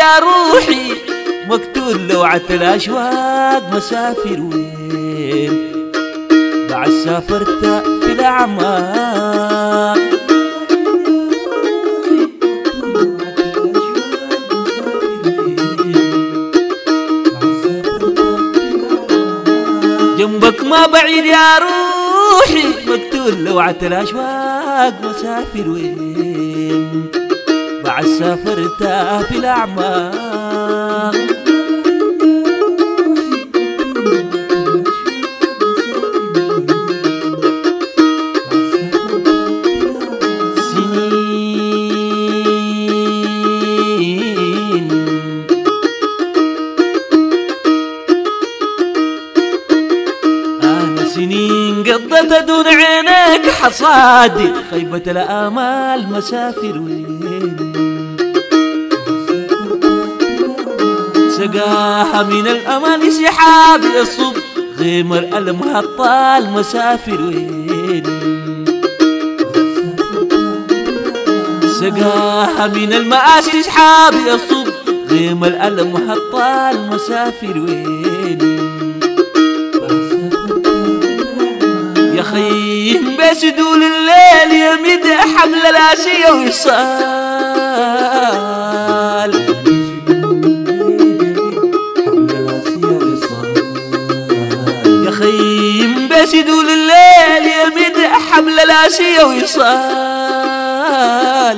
يا روحي مقتول لوعة الأشواق مسافر وين بعد سافرت في الأعماق جنبك ما بعيد يا روحي مقتول لوعة الأشواق مسافر وين بعد سافرت في الأعماق سنين أنا سنين قضيتها دون عينيك حصادي خيبة الآمال مسافر وين سقاها من الأمان سحاب يصب غيم الألم هالطال مسافر وين سقاها من المآسي سحاب يصب غيم الألم هالطال مسافر وين يا خيم بسدول الليل يمد حبل الآسية وصال يا خيم بسدول الليل يمد حبل الآسية وصال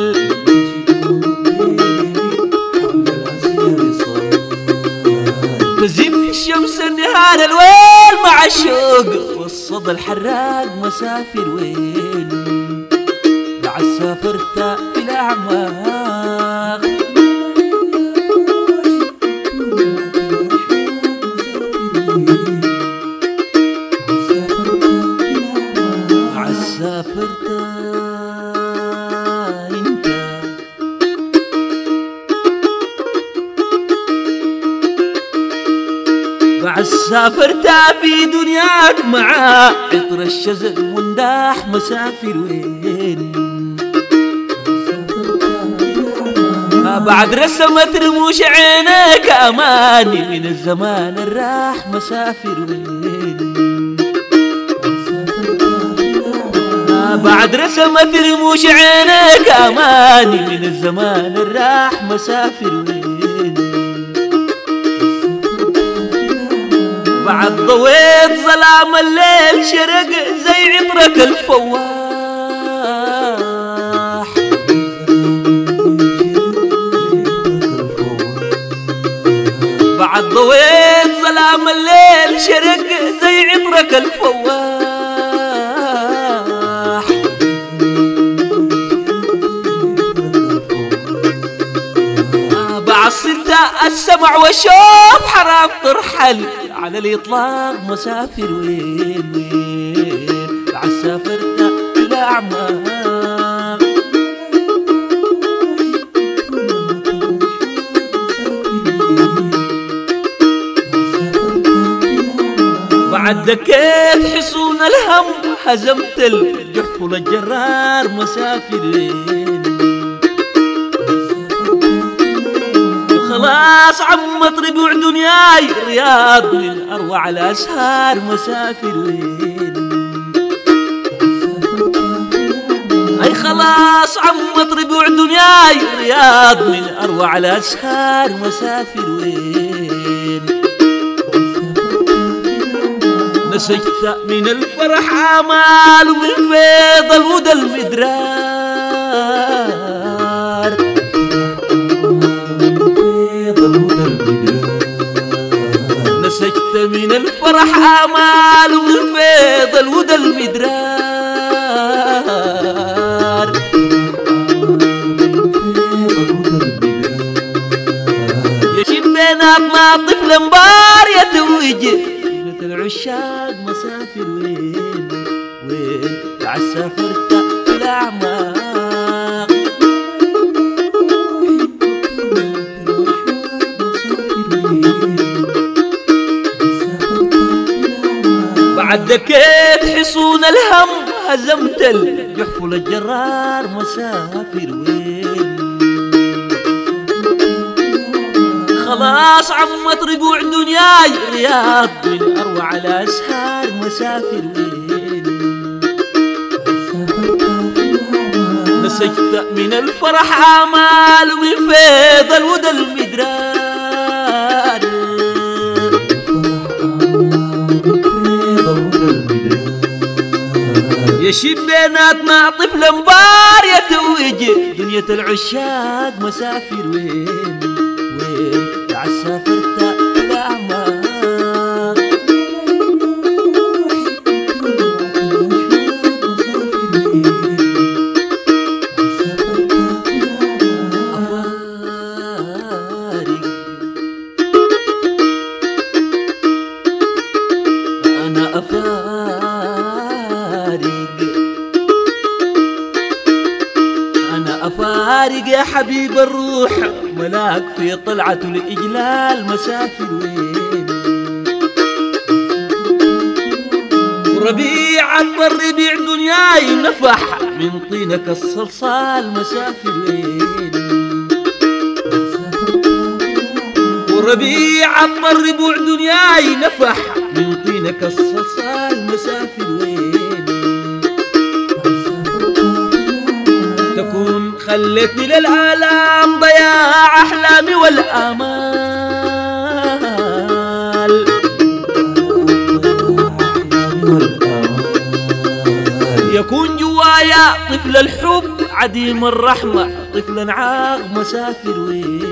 تزف الشمس النهار الويل مع الشوق والصدى الحراق مسافر وين بعد سافرت في الأعماق بعد سافرت انت بعد سافرت في دنياك مع عطر الشزن منداح مسافر وين بعد رسمت رموش عينيك أماني من الزمان الراح مسافر وين بعد رسمت رموش عينيك أماني من الزمان الراح مسافر وين بعد ضويت ظلام الليل شرق زي عطرك الفواح بعد ضويت ظلام الليل شرق زي عطرك الفواح بعد صرت السمع والشوف حرام ترحل على الإطلاق مسافر وين بعد سافرت في الأعماق بعد دكيت حصون الهم هزمت الجحفل الجرار مسافر وين خلاص عمت ربوع دنياي رياض من أروع الأسهار مسافر وين أي خلاص عمت ربوع دنياي رياض من أروع الأسهار مسافر وين نسجت من الفرح آمال ومن فيض الودى المدرار نسجت من الفرح آمال ومن فيض الودى المدرار يشد بينك مع طفل مبار يتوج العشاق مسافر وين بعد سافرت في الأعماق بعد دكيت حصون الهم هزمت الجحفل الجرار مسافر وين خلاص عمت ربوع دنياي رياض من أروع الأسهار مسافر وين نسجت من الفرح آمال ومن فيض الودى المدرار يشب بيناتنا طفل مبار يتوج دنيا العشاق مسافر وين بعد سافرت الأعمار أنا أفارق يا حبيب الروح ملاك في طلعة الإجلال مسافر وين وربيع الربيع دنياي نفح من طينك الصلصال مسافر وين وربيع الربيع دنياي نفح من طينك الصلصال مسافر وين تكون خلتني للعالم ضياع أحلامي والآمال يكون جوايا طفل الحب عديم الرحمة طفل عاق مسافر وين